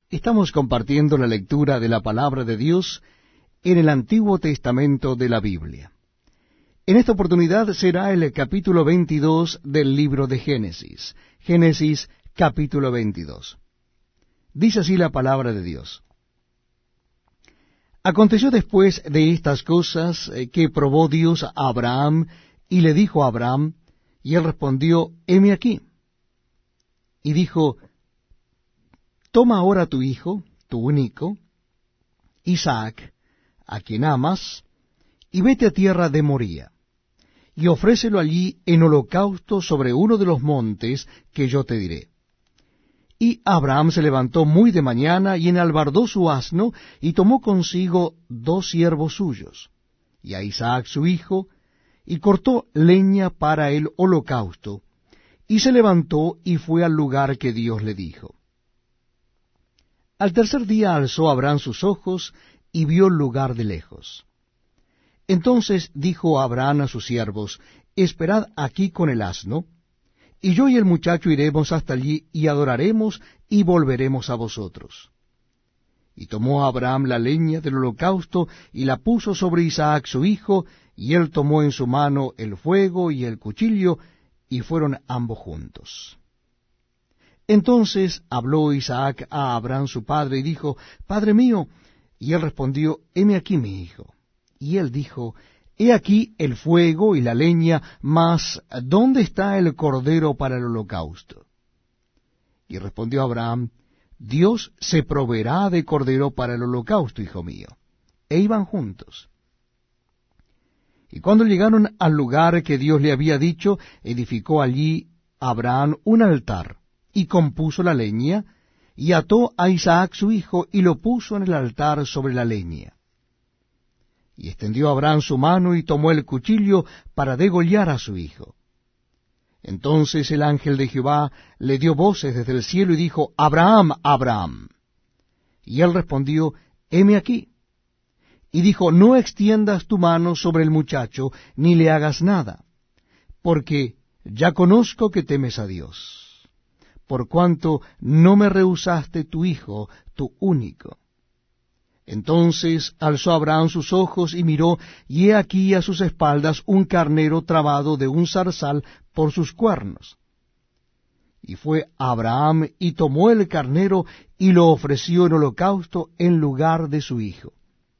Estamos compartiendo la lectura de la palabra de Dios en el Antiguo Testamento de la Biblia. En esta oportunidad será el capítulo 22 del libro de Génesis. Génesis capítulo 22. Dice así la palabra de Dios. Aconteció después de estas cosas que probó Dios a Abraham y le dijo a Abraham, y él respondió, heme aquí. Y dijo, toma ahora tu hijo, tu único, Isaac, a quien amas, y vete a tierra de Moría, y ofrécelo allí en holocausto sobre uno de los montes que yo te diré. Y Abraham se levantó muy de mañana, y enalbardó su asno, y tomó consigo 2 siervos suyos, y a Isaac su hijo, y cortó leña para el holocausto, y se levantó y fue al lugar que Dios le dijo. Al tercer día alzó Abraham sus ojos, y vio el lugar de lejos. Entonces dijo Abraham a sus siervos, esperad aquí con el asno, y yo y el muchacho iremos hasta allí, y adoraremos, y volveremos a vosotros. Y tomó Abraham la leña del holocausto, y la puso sobre Isaac su hijo, y él tomó en su mano el fuego y el cuchillo, y fueron ambos juntos. Entonces habló Isaac a Abraham su padre, y dijo, Padre mío. Y él respondió, heme aquí mi hijo. Y él dijo, he aquí el fuego y la leña, mas ¿dónde está el cordero para el holocausto? Y respondió Abraham, Dios se proveerá de cordero para el holocausto, hijo mío. E iban juntos. Y cuando llegaron al lugar que Dios le había dicho, edificó allí Abraham un altar, y compuso la leña, y ató a Isaac su hijo, y lo puso en el altar sobre la leña. Y extendió Abraham su mano, y tomó el cuchillo para degollar a su hijo. Entonces el ángel de Jehová le dio voces desde el cielo, y dijo, Abraham, Abraham. Y él respondió, heme aquí. Y dijo, no extiendas tu mano sobre el muchacho, ni le hagas nada, porque ya conozco que temes a Dios, por cuanto no me rehusaste tu hijo, tu único. Entonces alzó Abraham sus ojos y miró, y he aquí a sus espaldas un carnero trabado de un zarzal por sus cuernos. Y fue Abraham y tomó el carnero y lo ofreció en holocausto en lugar de su hijo.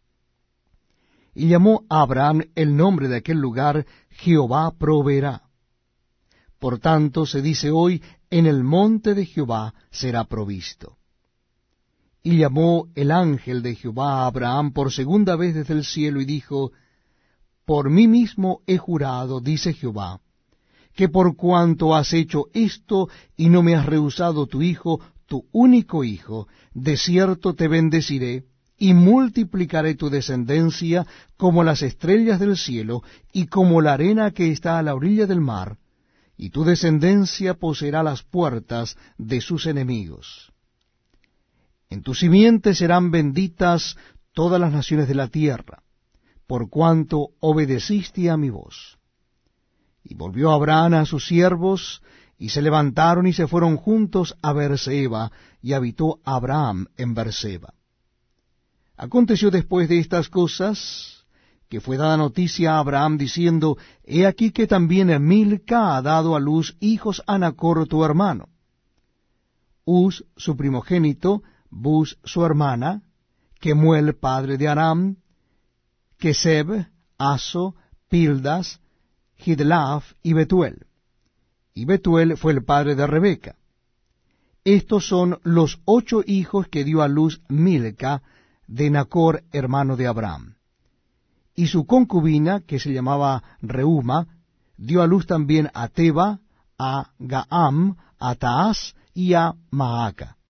Y llamó a Abraham el nombre de aquel lugar, Jehová proveerá. Por tanto se dice hoy, en el monte de Jehová será provisto. Y llamó el ángel de Jehová a Abraham por segunda vez desde el cielo, y dijo, por mí mismo he jurado, dice Jehová, que por cuanto has hecho esto, y no me has rehusado tu hijo, tu único hijo, de cierto te bendeciré, y multiplicaré tu descendencia como las estrellas del cielo, y como la arena que está a la orilla del mar, y tu descendencia poseerá las puertas de sus enemigos. En tu simiente serán benditas todas las naciones de la tierra, por cuanto obedeciste a mi voz. Y volvió Abraham a sus siervos, y se levantaron y se fueron juntos a Beerseba, y habitó Abraham en Beerseba. Aconteció después de estas cosas, que fue dada noticia a Abraham, diciendo, he aquí que también Milca ha dado a luz hijos a Nachor tu hermano. Uz su primogénito, Buz su hermana, Kemuel padre de Aram, Keseb, Aso, Pildas, Gidlaf y Betuel. Y Betuel fue el padre de Rebeca. Estos son los 8 hijos que dio a luz Milca de Nachor hermano de Abraham. Y su concubina, que se llamaba Reuma, dio a luz también a Teba, a Gaam, a Taas y a Maaca.